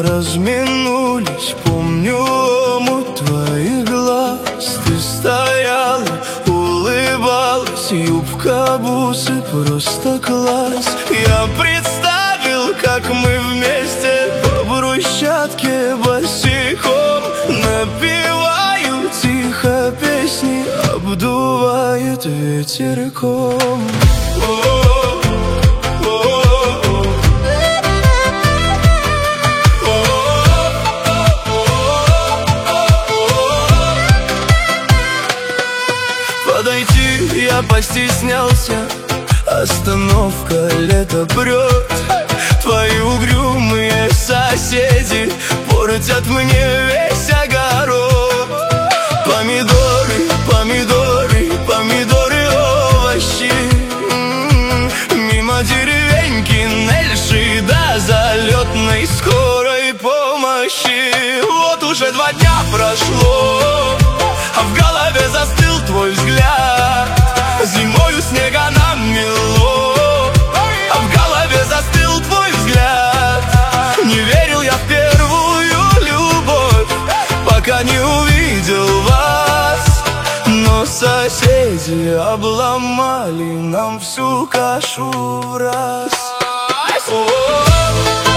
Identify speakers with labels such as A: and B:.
A: разминулись, помню омут твоих глаз. Ты стояла, улыбалась, юбка, бусы, просто класс. Я представил, как мы вместе по брусчатке босиком. Напеваю тихо песни, обдувает ветерком. Подойти я постеснялся, остановка, лето прет. Твои угрюмые соседи портят мне весь огород. Помидоры, помидоры, помидоры, овощи. Мимо деревеньки Нельши до залетной скорой помощи. Вот уже 2 дня прошло, а в голове застыл твой взгляд. Зимою снега намело, а в голове застыл твой взгляд. Не верил я в первую любовь, пока не увидел вас. Но соседи обломали нам всю кашу враз.